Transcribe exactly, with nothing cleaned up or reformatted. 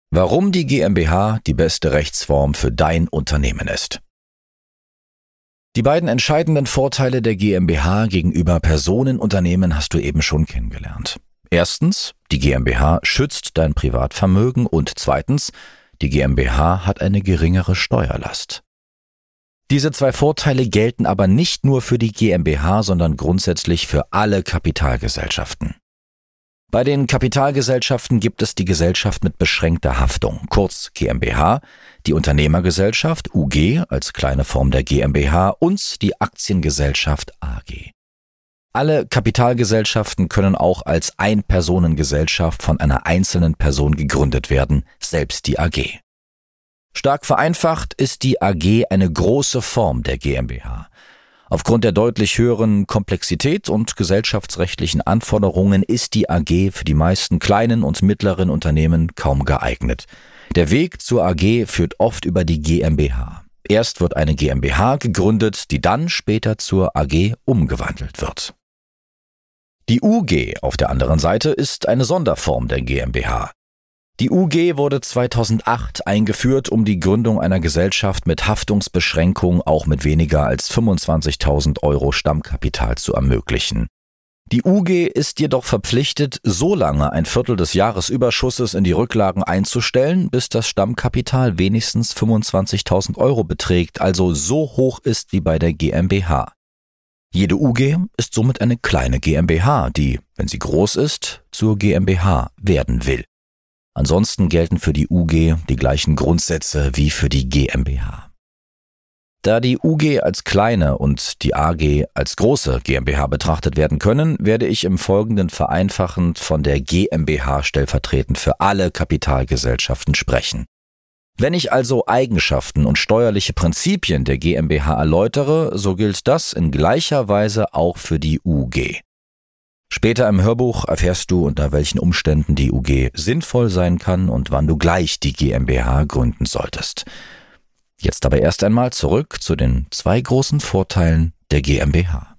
Warum die GmbH die beste Rechtsform für dein Unternehmen ist. Die beiden entscheidenden Vorteile der GmbH gegenüber Personenunternehmen hast du eben schon kennengelernt. Erstens, die GmbH schützt dein Privatvermögen und zweitens, die GmbH hat eine geringere Steuerlast. Diese zwei Vorteile gelten aber nicht nur für die GmbH, sondern grundsätzlich für alle Kapitalgesellschaften. Bei den Kapitalgesellschaften gibt es die Gesellschaft mit beschränkter Haftung, kurz GmbH, die Unternehmergesellschaft U G als kleine Form der GmbH und die Aktiengesellschaft A G. Alle Kapitalgesellschaften können auch als Ein-Personen-Gesellschaft von einer einzelnen Person gegründet werden, selbst die A G. Stark vereinfacht ist die A G eine große Form der GmbH. Aufgrund der deutlich höheren Komplexität und gesellschaftsrechtlichen Anforderungen ist die A G für die meisten kleinen und mittleren Unternehmen kaum geeignet. Der Weg zur A G führt oft über die GmbH. Erst wird eine GmbH gegründet, die dann später zur A G umgewandelt wird. Die U G auf der anderen Seite ist eine Sonderform der GmbH. Die U G wurde zweitausendacht eingeführt, um die Gründung einer Gesellschaft mit Haftungsbeschränkung auch mit weniger als fünfundzwanzigtausend Euro Stammkapital zu ermöglichen. Die U G ist jedoch verpflichtet, so lange ein Viertel des Jahresüberschusses in die Rücklagen einzustellen, bis das Stammkapital wenigstens fünfundzwanzigtausend Euro beträgt, also so hoch ist wie bei der GmbH. Jede U G ist somit eine kleine GmbH, die, wenn sie groß ist, zur GmbH werden will. Ansonsten gelten für die U G die gleichen Grundsätze wie für die GmbH. Da die U G als kleine und die A G als große GmbH betrachtet werden können, werde ich im Folgenden vereinfachend von der GmbH stellvertretend für alle Kapitalgesellschaften sprechen. Wenn ich also Eigenschaften und steuerliche Prinzipien der GmbH erläutere, so gilt das in gleicher Weise auch für die U G. Später im Hörbuch erfährst du, unter welchen Umständen die U G sinnvoll sein kann und wann du gleich die GmbH gründen solltest. Jetzt aber erst einmal zurück zu den zwei großen Vorteilen der GmbH.